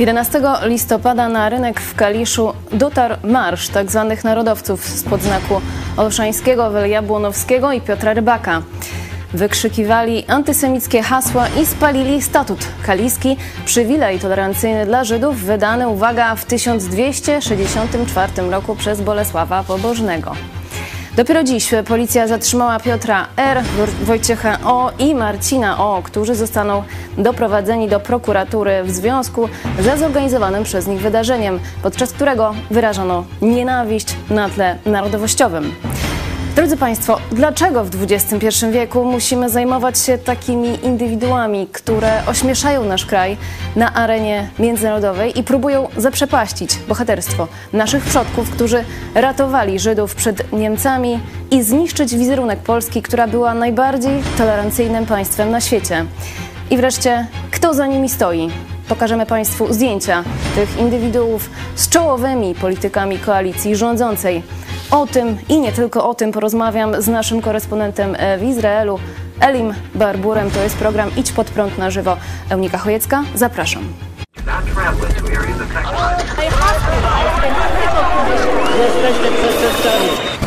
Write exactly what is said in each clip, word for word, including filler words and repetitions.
jedenastego listopada na rynek w Kaliszu dotarł marsz tzw. narodowców spod znaku Olszańskiego, Jabłonowskiego i Piotra Rybaka. Wykrzykiwali antysemickie hasła i spalili statut kaliski, przywilej tolerancyjny dla Żydów, wydany, uwaga, w tysiąc dwieście sześćdziesiątym czwartym roku przez Bolesława Pobożnego. Dopiero dziś policja zatrzymała Piotra R., Wojciecha O. i Marcina O., którzy zostaną doprowadzeni do prokuratury w związku ze zorganizowanym przez nich wydarzeniem, podczas którego wyrażono nienawiść na tle narodowościowym. Drodzy Państwo, dlaczego w dwudziestym pierwszym wieku musimy zajmować się takimi indywiduami, które ośmieszają nasz kraj na arenie międzynarodowej i próbują zaprzepaścić bohaterstwo naszych przodków, którzy ratowali Żydów przed Niemcami i zniszczyć wizerunek Polski, która była najbardziej tolerancyjnym państwem na świecie? I wreszcie, kto za nimi stoi? Pokażemy Państwu zdjęcia tych indywiduów z czołowymi politykami koalicji rządzącej. O tym i nie tylko o tym porozmawiam z naszym korespondentem w Izraelu, Elim Barburem. To jest program Idź pod prąd na żywo. Eunika Chojecka, zapraszam. Jesteśmy przestępcami.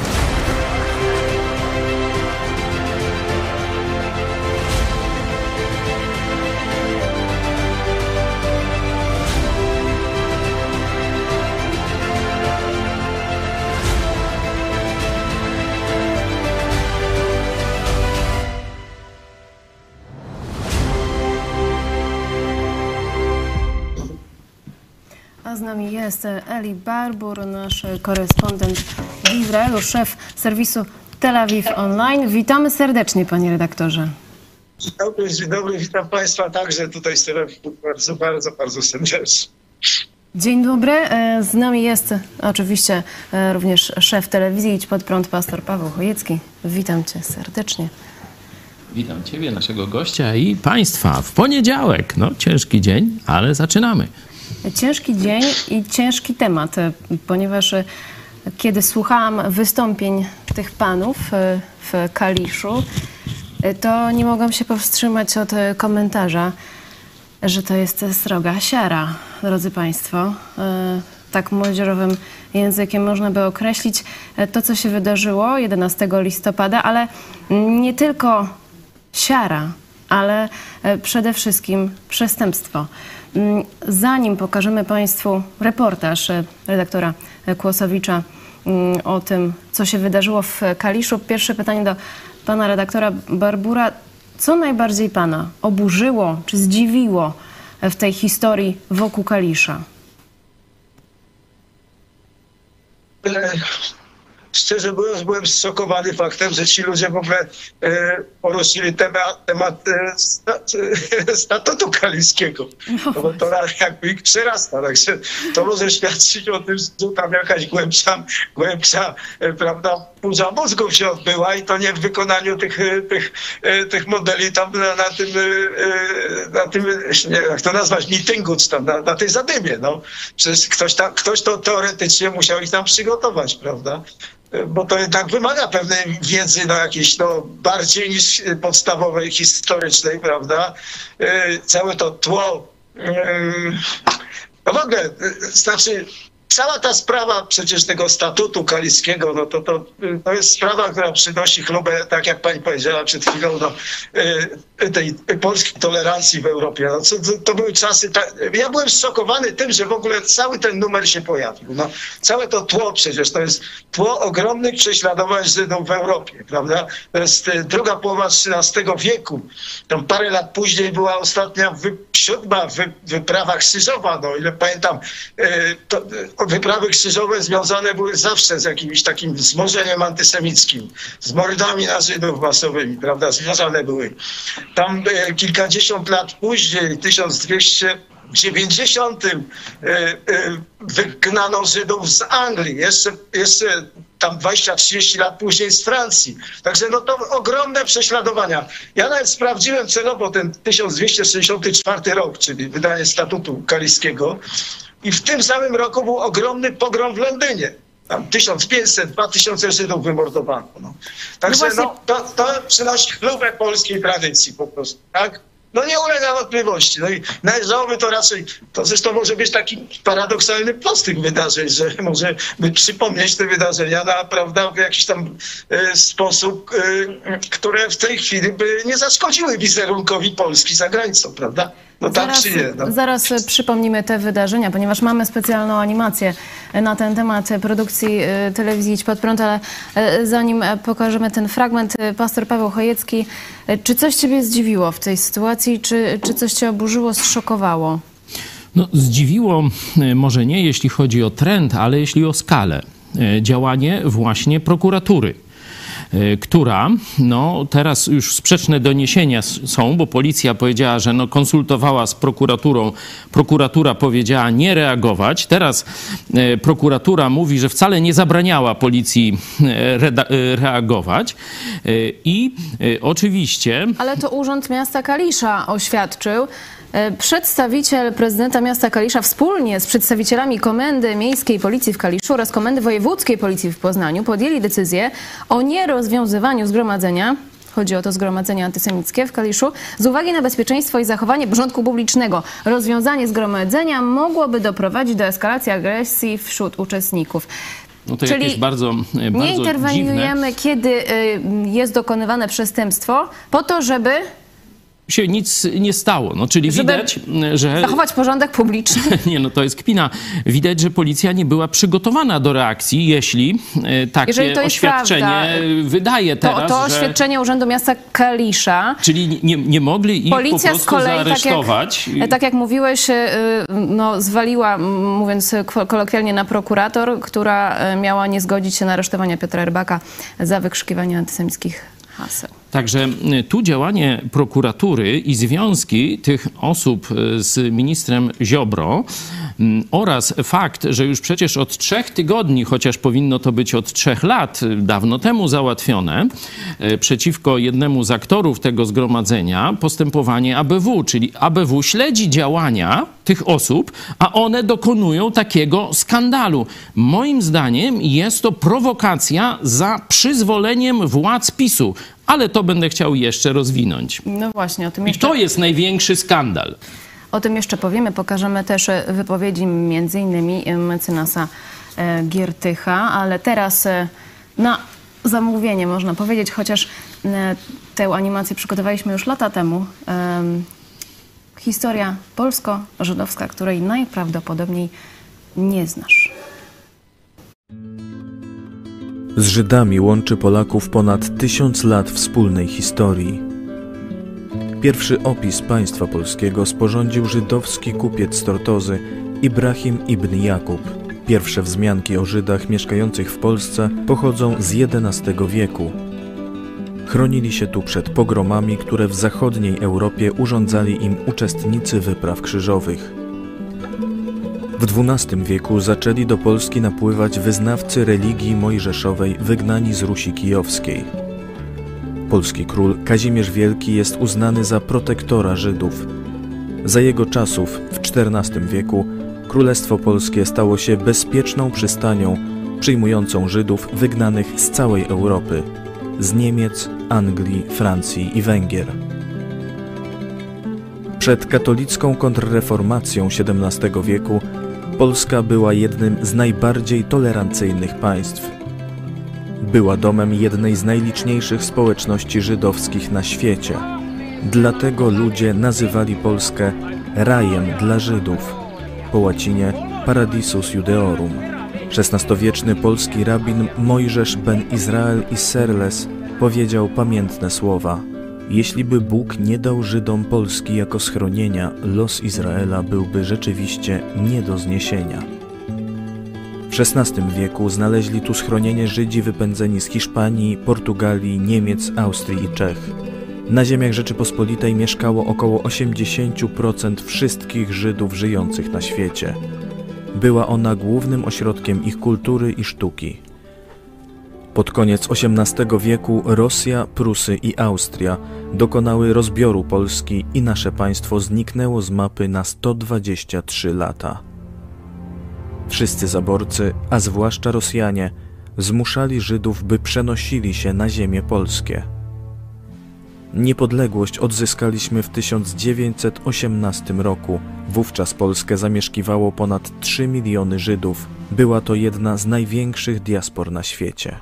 A z nami jest Eli Barbur, nasz korespondent w Izraelu, szef serwisu Tel Aviv Online. Witamy serdecznie, panie redaktorze. Dzień dobry, dzień dobry, witam Państwa także tutaj z Tel Avivu bardzo, bardzo, bardzo serdecznie. Dzień dobry, z nami jest oczywiście również szef telewizji Idź pod prąd, pastor Paweł Chojecki. Witam cię serdecznie. Witam ciebie, naszego gościa i Państwa w poniedziałek. No, ciężki dzień, ale zaczynamy. Ciężki dzień i ciężki temat, ponieważ kiedy słuchałam wystąpień tych panów w Kaliszu, to nie mogłam się powstrzymać od komentarza, że to jest sroga siara, drodzy Państwo. Tak młodzieżowym językiem można by określić to, co się wydarzyło jedenastego listopada, ale nie tylko siara, ale przede wszystkim przestępstwo. Zanim pokażemy Państwu reportaż redaktora Kłosowicza o tym, co się wydarzyło w Kaliszu, pierwsze pytanie do pana redaktora Barbura. Co najbardziej pana oburzyło czy zdziwiło w tej historii wokół Kalisza? Szczerze mówiąc, byłem zszokowany faktem, że ci ludzie w ogóle e, poruszyli temat, temat e, stat, e, statutu kaliskiego. No bo to jakby ich przerasta. Także to może świadczyć o tym, że tam jakaś głębsza, głębsza e, prawda, burza mózgów się odbyła i to nie w wykonaniu tych, tych, tych modeli tam na, na tym, na tym, nie wiem jak to nazwać, mityngu, czy tam na, na tej zadymie. No. Przecież ktoś, tam, ktoś to teoretycznie musiał ich tam przygotować, prawda? Bo to jednak wymaga pewnej wiedzy, no jakiejś no, bardziej niż podstawowej, historycznej, prawda? Całe to tło. No w ogóle, znaczy cała ta sprawa przecież tego statutu kaliskiego, no to, to, to jest sprawa, która przynosi chlubę, tak jak pani powiedziała przed chwilą, no, tej polskiej tolerancji w Europie. No, to, to były czasy, ta... ja byłem zszokowany tym, że w ogóle cały ten numer się pojawił. No, całe to tło przecież, to jest tło ogromnych prześladowań Żydów w Europie, prawda? To jest druga połowa trzynastego wieku. Tam parę lat później była ostatnia wy... siódma wy... wyprawa krzyżowa, no ile pamiętam, to wyprawy krzyżowe związane były zawsze z jakimś takim wzmożeniem antysemickim, z mordami na Żydów masowymi, prawda, związane były. Tam e, kilkadziesiąt lat później, w tysiąc dwieście dziewięćdziesiątym e, e, wygnano Żydów z Anglii, jeszcze, jeszcze tam dwadzieścia trzydzieści lat później z Francji. Także no to ogromne prześladowania. Ja nawet sprawdziłem celowo ten tysiąc dwieście sześćdziesiąty czwarty rok, czyli wydanie statutu kaliskiego. I w tym samym roku był ogromny pogrom w Londynie. Tam tysiąc pięćset, dwa tysiące Żydów wymordowano. No. Także no, to, to przynosi chlubę polskiej tradycji po prostu, tak? No nie ulega wątpliwości. No i należałoby to raczej, to zresztą może być taki paradoksalny plus tych wydarzeń, że może by przypomnieć te wydarzenia na, prawda, w jakiś tam e, sposób, e, które w tej chwili by nie zaszkodziły wizerunkowi Polski za granicą, prawda? No tak zaraz, czy nie? No. Zaraz przypomnimy te wydarzenia, ponieważ mamy specjalną animację na ten temat produkcji telewizji Idź Pod Prąd, ale zanim pokażemy ten fragment, pastor Paweł Chojecki, czy coś ciebie zdziwiło w tej sytuacji, czy, czy coś cię oburzyło, zszokowało? No, zdziwiło może nie, jeśli chodzi o trend, ale jeśli o skalę. Działanie właśnie prokuratury, która, no teraz już sprzeczne doniesienia są, bo policja powiedziała, że no konsultowała z prokuraturą, prokuratura powiedziała nie reagować. Teraz e, prokuratura mówi, że wcale nie zabraniała policji re, e, reagować e, i e, oczywiście... Ale to Urząd Miasta Kalisza oświadczył. Przedstawiciel prezydenta miasta Kalisza wspólnie z przedstawicielami Komendy Miejskiej Policji w Kaliszu oraz Komendy Wojewódzkiej Policji w Poznaniu podjęli decyzję o nierozwiązywaniu zgromadzenia, chodzi o to zgromadzenie antysemickie w Kaliszu, z uwagi na bezpieczeństwo i zachowanie porządku publicznego. Rozwiązanie zgromadzenia mogłoby doprowadzić do eskalacji agresji wśród uczestników. No to Czyli jakieś bardzo, bardzo nie interweniujemy, dziwne. kiedy jest dokonywane przestępstwo, po to, żeby... się nic nie stało. No, czyli Żeby widać, że... zachować porządek publiczny. Nie, no to jest kpina. Widać, że policja nie była przygotowana do reakcji, jeśli e, takie Jeżeli to jest oświadczenie prawda, wydaje teraz, To, to że... oświadczenie Urzędu Miasta Kalisza. Czyli nie, nie mogli ich Policja po prostu z kolei, zaaresztować. tak jak, tak jak mówiłeś, no, zwaliła, mówiąc kolokwialnie, na prokurator, która miała nie zgodzić się na aresztowanie Piotra Rybaka za wykrzykiwanie antysemickich haseł. Także tu działanie prokuratury i związki tych osób z ministrem Ziobro oraz fakt, że już przecież od trzech tygodni, chociaż powinno to być od trzech lat, dawno temu załatwione, przeciwko jednemu z aktorów tego zgromadzenia postępowanie A B W, czyli A B W śledzi działania tych osób, a one dokonują takiego skandalu. Moim zdaniem jest to prowokacja za przyzwoleniem władz PiSu. Ale to będę chciał jeszcze rozwinąć. No właśnie, o tym I jeszcze... to jest największy skandal. O tym jeszcze powiemy. Pokażemy też wypowiedzi między innymi mecenasa Giertycha, ale teraz na zamówienie można powiedzieć, chociaż tę animację przygotowaliśmy już lata temu. Historia polsko-żydowska, której najprawdopodobniej nie znasz. Z Żydami łączy Polaków ponad tysiąc lat wspólnej historii. Pierwszy opis państwa polskiego sporządził żydowski kupiec z Tortozy Ibrahim ibn Jakub. Pierwsze wzmianki o Żydach mieszkających w Polsce pochodzą z jedenastego wieku. Chronili się tu przed pogromami, które w zachodniej Europie urządzali im uczestnicy wypraw krzyżowych. W dwunastym wieku zaczęli do Polski napływać wyznawcy religii mojżeszowej wygnani z Rusi Kijowskiej. Polski król Kazimierz Wielki jest uznany za protektora Żydów. Za jego czasów, w czternastym wieku, Królestwo Polskie stało się bezpieczną przystanią przyjmującą Żydów wygnanych z całej Europy, z Niemiec, Anglii, Francji i Węgier. Przed katolicką kontrreformacją siedemnastego wieku Polska była jednym z najbardziej tolerancyjnych państw. Była domem jednej z najliczniejszych społeczności żydowskich na świecie. Dlatego ludzie nazywali Polskę rajem dla Żydów, po łacinie Paradisus Judeorum. szesnastowieczny polski rabin Mojżesz ben Izrael Isserles powiedział pamiętne słowa: jeśli by Bóg nie dał Żydom Polski jako schronienia, los Izraela byłby rzeczywiście nie do zniesienia. W szesnastym wieku znaleźli tu schronienie Żydzi wypędzeni z Hiszpanii, Portugalii, Niemiec, Austrii i Czech. Na ziemiach Rzeczypospolitej mieszkało około osiemdziesiąt procent wszystkich Żydów żyjących na świecie. Była ona głównym ośrodkiem ich kultury i sztuki. Pod koniec osiemnastego wieku Rosja, Prusy i Austria dokonały rozbioru Polski i nasze państwo zniknęło z mapy na sto dwadzieścia trzy lata. Wszyscy zaborcy, a zwłaszcza Rosjanie, zmuszali Żydów, by przenosili się na ziemie polskie. Niepodległość odzyskaliśmy w tysiąc dziewięćset osiemnastym roku. Wówczas Polskę zamieszkiwało ponad trzy miliony Żydów. Była to jedna z największych diaspor na świecie.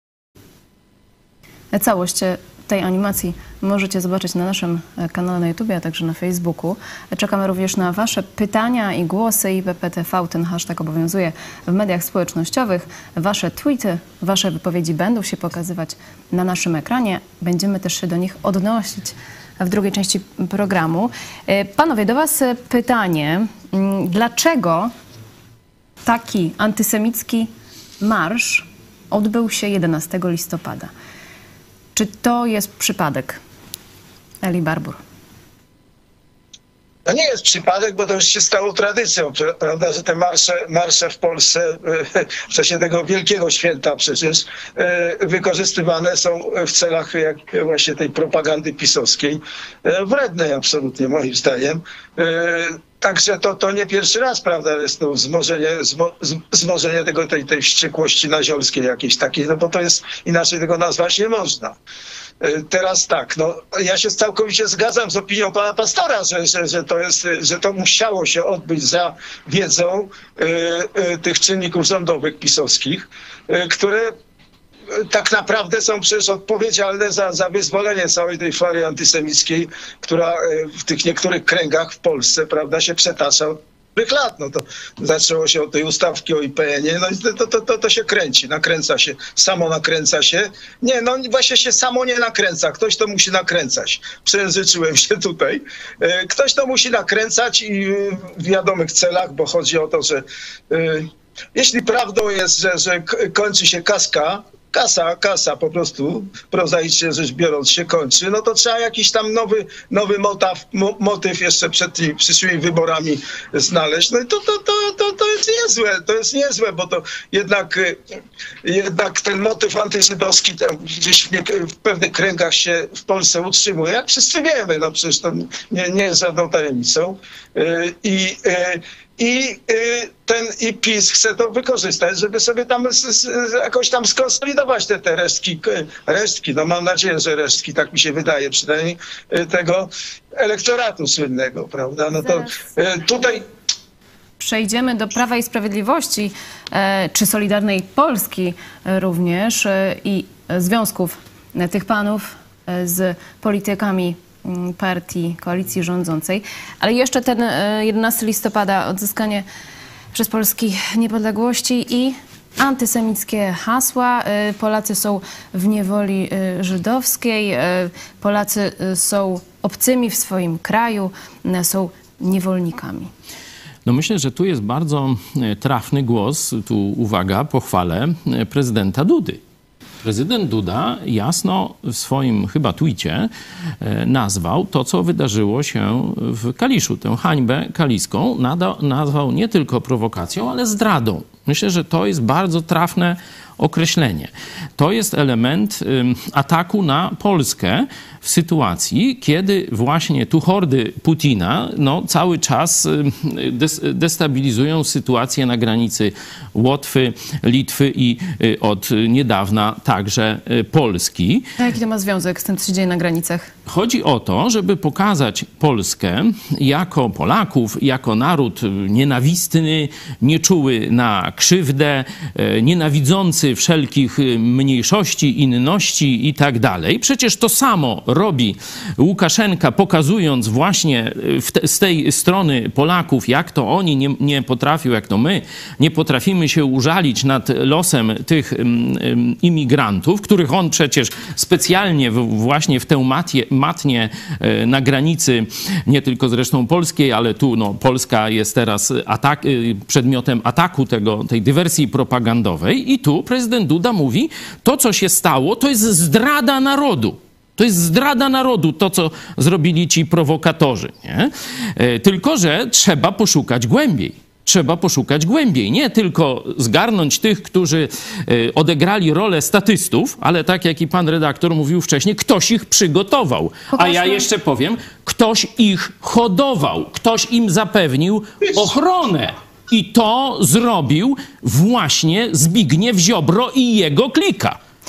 Całość tej animacji możecie zobaczyć na naszym kanale na YouTube, a także na Facebooku. Czekamy również na Wasze pytania i głosy. I P P T V, ten hashtag obowiązuje w mediach społecznościowych. Wasze tweety, Wasze wypowiedzi będą się pokazywać na naszym ekranie. Będziemy też się do nich odnosić w drugiej części programu. Panowie, do Was pytanie. Dlaczego taki antysemicki marsz odbył się jedenastego listopada? Czy to jest przypadek? Eli Barbour. To nie jest przypadek, bo to już się stało tradycją, prawda, że te marsze, marsze w Polsce w czasie tego wielkiego święta przecież wykorzystywane są w celach jak właśnie tej propagandy pisowskiej, wrednej absolutnie moim zdaniem. Także to, to nie pierwszy raz, prawda, jest to wzmożenie, wzmożenie tego, tej, tej wściekłości naziolskiej jakiejś takiej, no bo to jest, inaczej tego nazwać nie można. Teraz tak, no ja się całkowicie zgadzam z opinią pana pastora, że, że, że, to, jest, że to musiało się odbyć za wiedzą y, y, tych czynników rządowych pisowskich, y, które tak naprawdę są przecież odpowiedzialne za, za wyzwolenie całej tej fali antysemickiej, która w tych niektórych kręgach w Polsce, prawda, się przetacza od dobrych lat. No to zaczęło się od tej ustawki o I P N ie, no i to, to, to, to się kręci, nakręca się, samo nakręca się. Nie, no właśnie się samo nie nakręca, ktoś to musi nakręcać. Przejęzyczyłem się tutaj. Ktoś to musi nakręcać i w wiadomych celach, bo chodzi o to, że jeśli prawdą jest, że, że kończy się kaska, Kasa, kasa po prostu, prozaicznie rzecz biorąc, się kończy, no to trzeba jakiś tam nowy, nowy motyw, mo, motyw jeszcze przed tymi przyszłymi wyborami znaleźć. No i to, to, to, to, to jest niezłe, to jest niezłe, bo to jednak, jednak ten motyw antyżydowski tam gdzieś w, nie, w pewnych kręgach się w Polsce utrzymuje, jak wszyscy wiemy, no przecież to nie, nie jest żadną tajemnicą. I I ten i PiS chce to wykorzystać, żeby sobie tam z, z, jakoś tam skonsolidować te, te resztki, resztki, no mam nadzieję, że resztki, tak mi się wydaje, przynajmniej tego elektoratu słynnego, prawda? No to tutaj przejdziemy do Prawa i Sprawiedliwości, czy Solidarnej Polski również i związków tych panów z politykami partii, koalicji rządzącej. Ale jeszcze ten jedenastego listopada, odzyskanie przez Polski niepodległości i antysemickie hasła. Polacy są w niewoli żydowskiej, Polacy są obcymi w swoim kraju, są niewolnikami. No myślę, że tu jest bardzo trafny głos, tu uwaga, pochwalę prezydenta Dudy. Prezydent Duda jasno w swoim chyba tweetie nazwał to, co wydarzyło się w Kaliszu. Tę hańbę kaliską nazwał nie tylko prowokacją, ale zdradą. Myślę, że to jest bardzo trafne określenie. To jest element ataku na Polskę w sytuacji, kiedy właśnie tu hordy Putina no, cały czas destabilizują sytuację na granicy Łotwy, Litwy i od niedawna także Polski. A jaki to ma związek z tym, co się dzieje na granicach? Chodzi o to, żeby pokazać Polskę jako Polaków, jako naród nienawistny, nieczuły na krzywdę, nienawidzący wszelkich mniejszości, inności i tak dalej. Przecież to samo robi Łukaszenka, pokazując właśnie te, z tej strony Polaków, jak to oni nie, nie potrafią, jak to my nie potrafimy się użalić nad losem tych um, imigrantów, których on przecież specjalnie w, właśnie w tę matie, matnię e, na granicy, nie tylko zresztą polskiej, ale tu no, Polska jest teraz atak, przedmiotem ataku tego, tej dywersji propagandowej i tu prezydent Duda mówi, to co się stało, to jest zdrada narodu. To jest zdrada narodu, to co zrobili ci prowokatorzy. Nie? Tylko że trzeba poszukać głębiej. Trzeba poszukać głębiej. Nie tylko zgarnąć tych, którzy odegrali rolę statystów, ale tak jak i pan redaktor mówił wcześniej, ktoś ich przygotował. A ja jeszcze powiem, ktoś ich hodował. Ktoś im zapewnił ochronę. I to zrobił właśnie Zbigniew Ziobro i jego klika.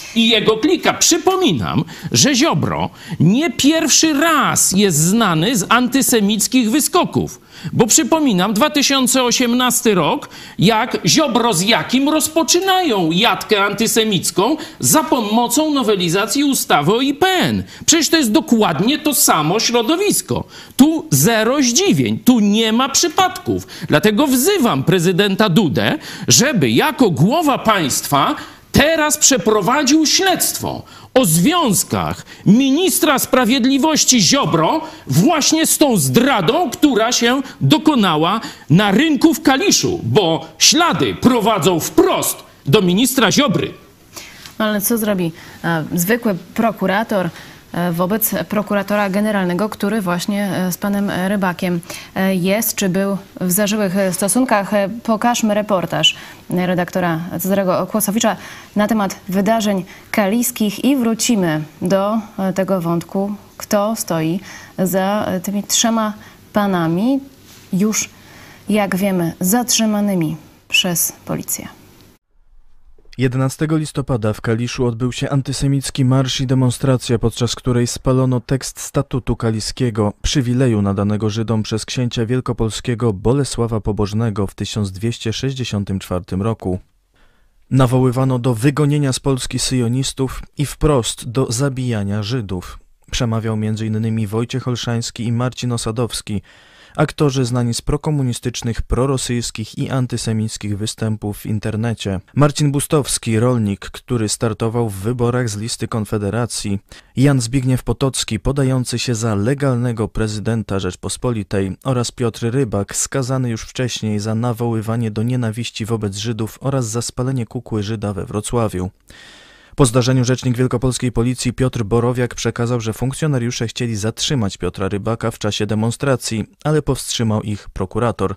i jego klika. Przypominam, że Ziobro nie pierwszy raz jest znany z antysemickich wyskoków. Bo przypominam, dwa tysiące osiemnasty rok, jak Ziobro z Jakim rozpoczynają jatkę antysemicką za pomocą nowelizacji ustawy o I P N. Przecież to jest dokładnie to samo środowisko. Tu zero zdziwień, tu nie ma przypadków. Dlatego wzywam prezydenta Dudę, żeby jako głowa państwa teraz przeprowadził śledztwo o związkach ministra sprawiedliwości Ziobro właśnie z tą zdradą, która się dokonała na rynku w Kaliszu, bo ślady prowadzą wprost do ministra Ziobry. Ale co zrobi e, zwykły prokurator e, wobec prokuratora generalnego, który właśnie e, z panem Rybakiem e, jest, czy był w zażyłych stosunkach? E, pokażmy reportaż redaktora Cezarego Kłosowicza na temat wydarzeń kaliskich i wrócimy do e, tego wątku, kto stoi za e, tymi trzema panami, już jak wiemy zatrzymanymi przez policję. jedenastego listopada w Kaliszu odbył się antysemicki marsz i demonstracja, podczas której spalono tekst statutu kaliskiego, przywileju nadanego Żydom przez księcia wielkopolskiego Bolesława Pobożnego w tysiąc dwieście sześćdziesiątym czwartym roku. Nawoływano do wygonienia z Polski syjonistów i wprost do zabijania Żydów. Przemawiał między innymi Wojciech Olszański i Marcin Osadowski, aktorzy znani z prokomunistycznych, prorosyjskich i antysemickich występów w internecie. Marcin Bustowski, rolnik, który startował w wyborach z listy Konfederacji. Jan Zbigniew Potocki, podający się za legalnego prezydenta Rzeczpospolitej, oraz Piotr Rybak, skazany już wcześniej za nawoływanie do nienawiści wobec Żydów oraz za spalenie kukły Żyda we Wrocławiu. Po zdarzeniu rzecznik wielkopolskiej policji Piotr Borowiak przekazał, że funkcjonariusze chcieli zatrzymać Piotra Rybaka w czasie demonstracji, ale powstrzymał ich prokurator.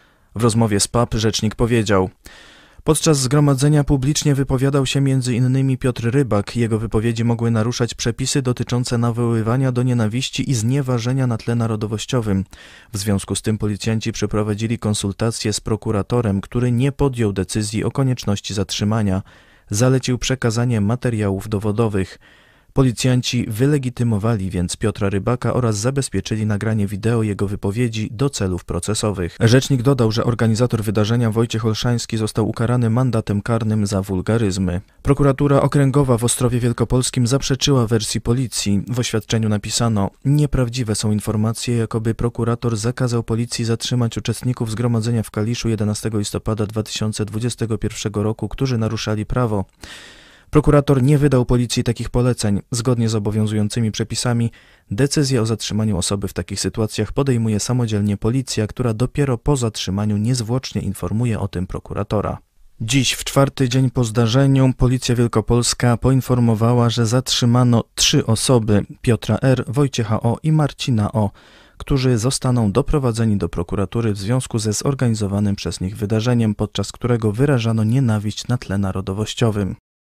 W rozmowie z P A P rzecznik powiedział: podczas zgromadzenia publicznie wypowiadał się między innymi Piotr Rybak. Jego wypowiedzi mogły naruszać przepisy dotyczące nawoływania do nienawiści i znieważenia na tle narodowościowym. W związku z tym policjanci przeprowadzili konsultacje z prokuratorem, który nie podjął decyzji o konieczności zatrzymania. Zalecił przekazanie materiałów dowodowych. Policjanci wylegitymowali więc Piotra Rybaka oraz zabezpieczyli nagranie wideo jego wypowiedzi do celów procesowych. Rzecznik dodał, że organizator wydarzenia Wojciech Olszański został ukarany mandatem karnym za wulgaryzmy. Prokuratura Okręgowa w Ostrowie Wielkopolskim zaprzeczyła wersji policji. W oświadczeniu napisano: nieprawdziwe są informacje, jakoby prokurator zakazał policji zatrzymać uczestników zgromadzenia w Kaliszu jedenastego listopada dwa tysiące dwudziestego pierwszego roku, którzy naruszali prawo. Prokurator nie wydał policji takich poleceń. Zgodnie z obowiązującymi przepisami decyzję o zatrzymaniu osoby w takich sytuacjach podejmuje samodzielnie policja, która dopiero po zatrzymaniu niezwłocznie informuje o tym prokuratora. Dziś, w czwarty dzień po zdarzeniu, Policja Wielkopolska poinformowała, że zatrzymano trzy osoby: Piotra R., Wojciecha O. i Marcina O., którzy zostaną doprowadzeni do prokuratury w związku ze zorganizowanym przez nich wydarzeniem, podczas którego wyrażano nienawiść na tle narodowościowym.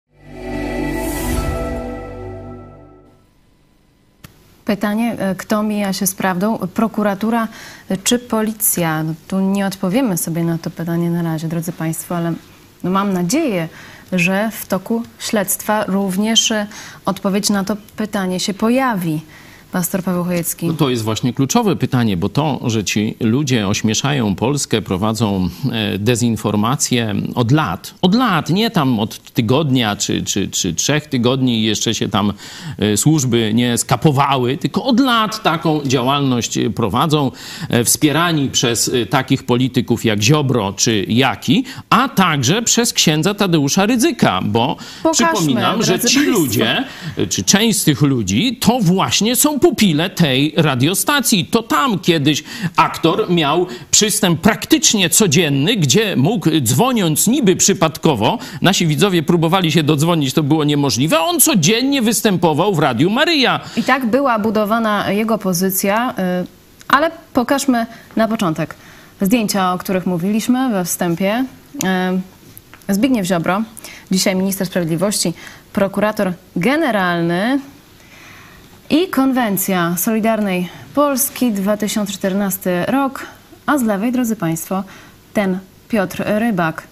Pytanie, kto mija się z prawdą? Prokuratura czy policja? No, tu nie odpowiemy sobie na to pytanie na razie, drodzy Państwo, ale no mam nadzieję, że w toku śledztwa również odpowiedź na to pytanie się pojawi. Pastor Paweł Chojecki. No to jest właśnie kluczowe pytanie, bo to, że ci ludzie ośmieszają Polskę, prowadzą dezinformację od lat, od lat, nie tam od tygodnia czy, czy, czy trzech tygodni jeszcze się tam służby nie skapowały, tylko od lat taką działalność prowadzą, wspierani przez takich polityków jak Ziobro czy Jaki, a także przez księdza Tadeusza Rydzyka, bo Pokażmy, przypominam, że ci Państwo. ludzie, czy część z tych ludzi, to właśnie są pupile tej radiostacji. To tam kiedyś aktor miał przystęp praktycznie codzienny, gdzie mógł, dzwoniąc niby przypadkowo, nasi widzowie próbowali się dodzwonić, to było niemożliwe, a on codziennie występował w Radiu Maryja. I tak była budowana jego pozycja, ale pokażmy na początek zdjęcia, o których mówiliśmy we wstępie. Zbigniew Ziobro, dzisiaj minister sprawiedliwości, prokurator generalny i Konwencja Solidarnej Polski, dwa tysiące czternasty rok, a z lewej, drodzy Państwo, ten Piotr Rybak.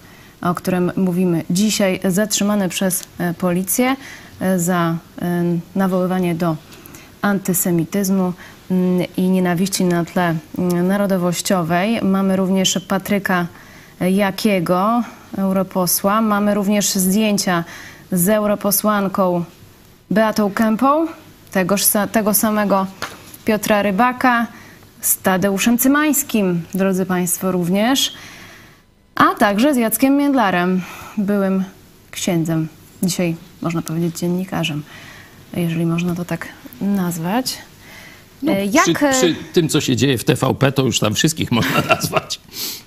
o którym mówimy dzisiaj, zatrzymany przez policję za nawoływanie do antysemityzmu i nienawiści na tle narodowościowej. Mamy również Patryka Jakiego, europosła. Mamy również zdjęcia z europosłanką Beatą Kempą, tegoż, tego samego Piotra Rybaka, z Tadeuszem Cymańskim, drodzy Państwo, również, a także z Jackiem Międlarem, byłym księdzem, dzisiaj można powiedzieć dziennikarzem, jeżeli można to tak nazwać. No, Jak... przy, przy tym, co się dzieje w T V P, to już tam wszystkich można nazwać.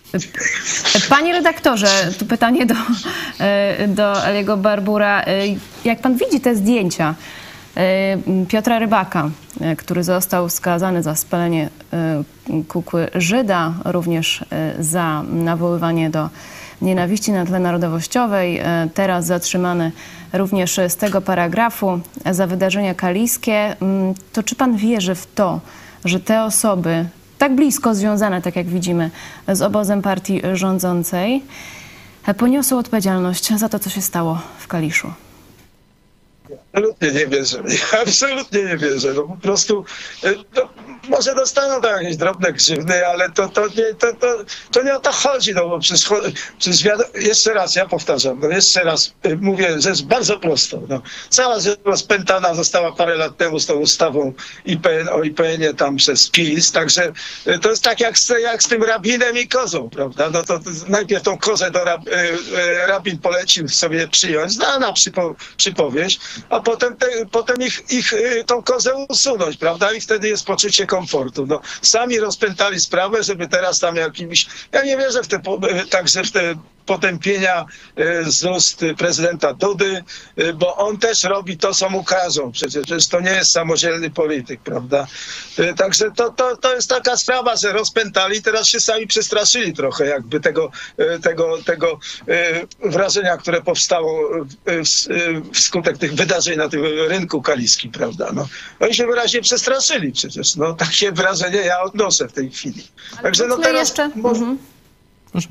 Panie redaktorze, tu pytanie do, do Eliego Barbura. Jak pan widzi te zdjęcia Piotra Rybaka, który został skazany za spalenie kukły Żyda, również za nawoływanie do nienawiści na tle narodowościowej, teraz zatrzymany również z tego paragrafu za wydarzenia kaliskie, to czy pan wierzy w to, że te osoby tak blisko związane, tak jak widzimy, z obozem partii rządzącej, poniosą odpowiedzialność za to, co się stało w Kaliszu? Absolutnie nie wierzę. Ja absolutnie nie wierzę. No po prostu no, może dostaną tam jakieś drobne grzywny, ale to, to, nie, to, to, to nie o to chodzi. No bo przecież, przecież wiadomo, jeszcze raz, ja powtarzam, no jeszcze raz mówię, że jest bardzo prosto. No. Cała rzecz rozpętana została parę lat temu z tą ustawą I P N, o I P N ie tam przez PiS, także to jest tak jak z, jak z tym rabinem i kozą, prawda? No to, to najpierw tą kozę do rab, rabin polecił sobie przyjąć, znana przypo, przypowieść, a potem, te, potem ich, ich tą kozę usunąć, prawda? I wtedy jest poczucie komfortu. No, sami rozpętali sprawę, żeby teraz tam jakimś... Ja nie wierzę w te, także w te potępienia z ust prezydenta Dudy, bo on też robi to, co mu każą. Przecież, przecież to nie jest samodzielny polityk, prawda? Także to, to, to jest taka sprawa, że rozpętali, teraz się sami przestraszyli trochę jakby tego, tego, tego wrażenia, które powstało wskutek tych wydarzeń na tym rynku kaliskim, prawda? No, oni się wyraźnie przestraszyli przecież. No, takie wrażenie ja odnoszę w tej chwili. Ale Także no teraz... Jeszcze... Może... Mhm. Proszę.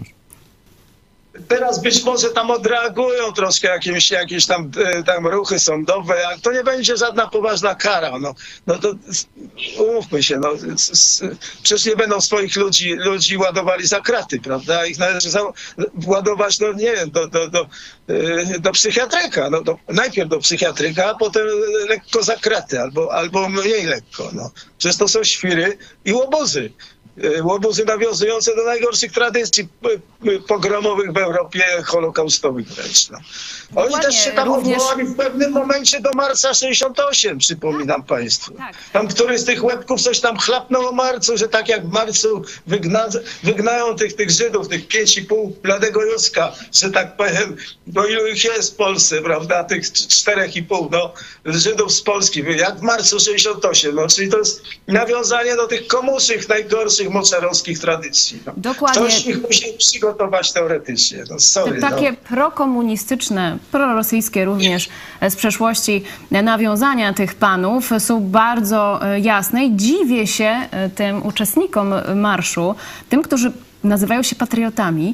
Teraz być może tam odreagują troszkę jakieś, jakieś tam, tam ruchy sądowe, ale to nie będzie żadna poważna kara. No, no to umówmy się, no, przecież nie będą swoich ludzi, ludzi ładowali za kraty, prawda? Ich należy za, ładować, no nie wiem, do, do, do, do psychiatryka. No, do, najpierw do psychiatryka, a potem lekko za kraty, albo, albo mniej lekko. No. Przecież to są świry i łobuzy. Łobuzy nawiązujące do najgorszych tradycji pogromowych w Europie, holokaustowych wręcz. No. Oni Dokładnie, też się tam również... odwołali w pewnym momencie do marca sześćdziesiąt osiem, przypominam państwu. Tak. Tam któryś z tych łebków coś tam chlapnął o marcu, że tak jak w marcu wygna, wygnają tych, tych Żydów, tych pięć i pół bladego Józka, że tak powiem, no ilu ich jest w Polsce, prawda, tych czterech i pół, no, Żydów z Polski, jak w marcu sześćdziesiąt osiem, no, czyli to jest nawiązanie do tych komuszych, najgorszych moczarowskich tradycji. No. Dokładnie. Ktoś ich musi przygotować teoretycznie. No, sorry, Te takie no. prokomunistyczne, prorosyjskie również z przeszłości nawiązania tych panów są bardzo jasne i dziwię się tym uczestnikom marszu, tym, którzy nazywają się patriotami.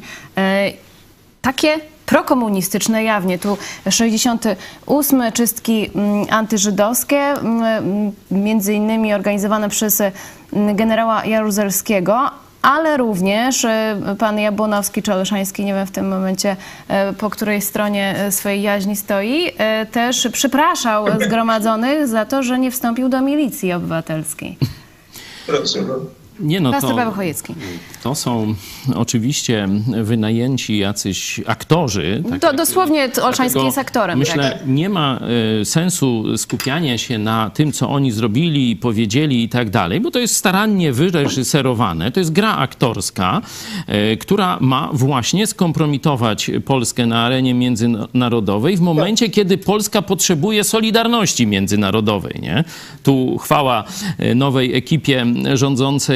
Takie prokomunistyczne jawnie. Tu sześćdziesiąty ósmy czystki antyżydowskie, między innymi organizowane przez generała Jaruzelskiego, ale również pan Jabłonowski czy Olszański, nie wiem w tym momencie po której stronie swojej jaźni stoi, też przepraszał zgromadzonych za to, że nie wstąpił do milicji obywatelskiej. Proszę. Nie, no Pastor to, Paweł Chojecki. to są oczywiście wynajęci jacyś aktorzy. Tak To jak, dosłownie Olszański dlatego jest aktorem. Myślę, tak. nie ma y, sensu skupiania się na tym, co oni zrobili, powiedzieli i tak dalej, bo to jest starannie wyreżyserowane. To jest gra aktorska, y, która ma właśnie skompromitować Polskę na arenie międzynarodowej w momencie, kiedy Polska potrzebuje solidarności międzynarodowej. Nie? Tu chwała nowej ekipie rządzącej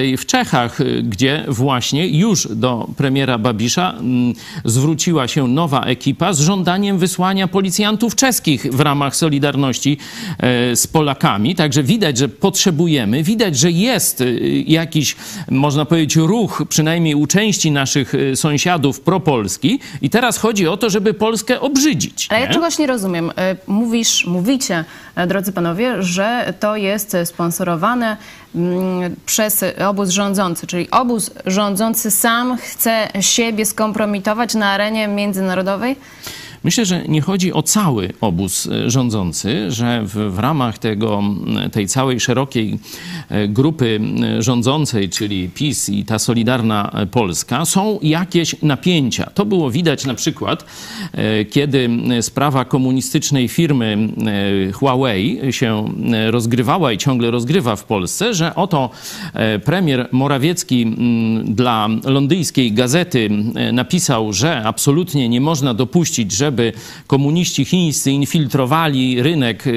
tutaj w Czechach, gdzie właśnie już do premiera Babisza mm, zwróciła się nowa ekipa z żądaniem wysłania policjantów czeskich w ramach solidarności e, z Polakami. Także widać, że potrzebujemy, widać, że jest e, jakiś, można powiedzieć, ruch, przynajmniej u części naszych e, sąsiadów propolski i teraz chodzi o to, żeby Polskę obrzydzić. Ale ja nie? czegoś nie rozumiem. Mówisz, mówicie, drodzy panowie, że to jest sponsorowane mm, przez obóz rządzący, czyli obóz rządzący sam chce siebie skompromitować na arenie międzynarodowej? Myślę, że nie chodzi o cały obóz rządzący, że w, w ramach tego, tej całej szerokiej grupy rządzącej, czyli PiS i ta Solidarna Polska, są jakieś napięcia. To było widać na przykład, kiedy sprawa komunistycznej firmy Huawei się rozgrywała i ciągle rozgrywa w Polsce, że oto premier Morawiecki dla londyńskiej gazety napisał, że absolutnie nie można dopuścić, żeby komuniści chińscy infiltrowali rynek e,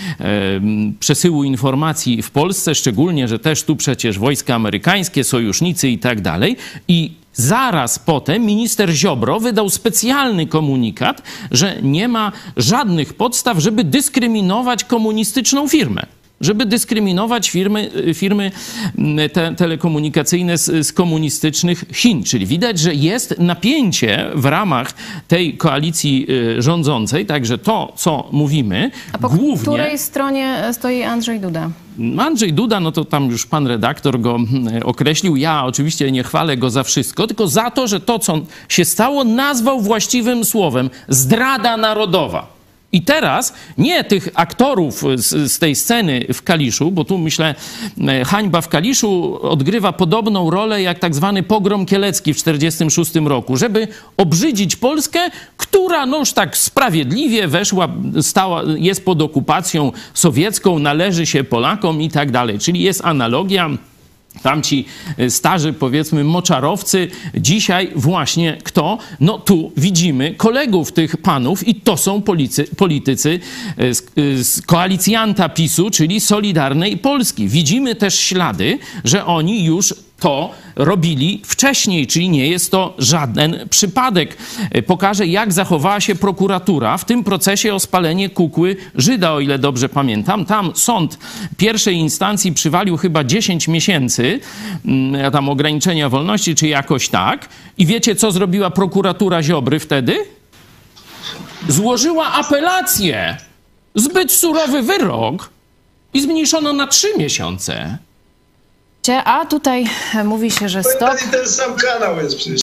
przesyłu informacji w Polsce, szczególnie, że też tu przecież wojska amerykańskie, sojusznicy i tak dalej. I zaraz potem minister Ziobro wydał specjalny komunikat, że nie ma żadnych podstaw, żeby dyskryminować komunistyczną firmę. Żeby dyskryminować firmy, firmy te, telekomunikacyjne z, z komunistycznych Chin. Czyli widać, że jest napięcie w ramach tej koalicji rządzącej, także to, co mówimy, A po głównie... której stronie stoi Andrzej Duda? Andrzej Duda, no to tam już pan redaktor go określił. Ja oczywiście nie chwalę go za wszystko, tylko za to, że to, co się stało, nazwał właściwym słowem zdrada narodowa. I teraz nie tych aktorów z, z tej sceny w Kaliszu, bo tu myślę, hańba w Kaliszu odgrywa podobną rolę jak tak zwany pogrom kielecki w czterdziestym szóstym roku, żeby obrzydzić Polskę, która no już tak sprawiedliwie weszła, stała, jest pod okupacją sowiecką, należy się Polakom i tak dalej. Czyli jest analogia. Tamci starzy, powiedzmy, moczarowcy, dzisiaj właśnie kto? No tu widzimy kolegów tych panów i to są policy, politycy z, z koalicjanta PiSu, czyli Solidarnej Polski. Widzimy też ślady, że oni już to robili wcześniej, czyli nie jest to żaden przypadek. Pokażę, jak zachowała się prokuratura w tym procesie o spalenie kukły Żyda, o ile dobrze pamiętam. Tam sąd pierwszej instancji przywalił chyba dziesięć miesięcy, tam ograniczenia wolności, czy jakoś tak. I wiecie, co zrobiła prokuratura Ziobry wtedy? Złożyła apelację. Zbyt surowy wyrok i zmniejszono na trzy miesiące. A tutaj mówi się, że To stop. ten sam kanał jest przecież.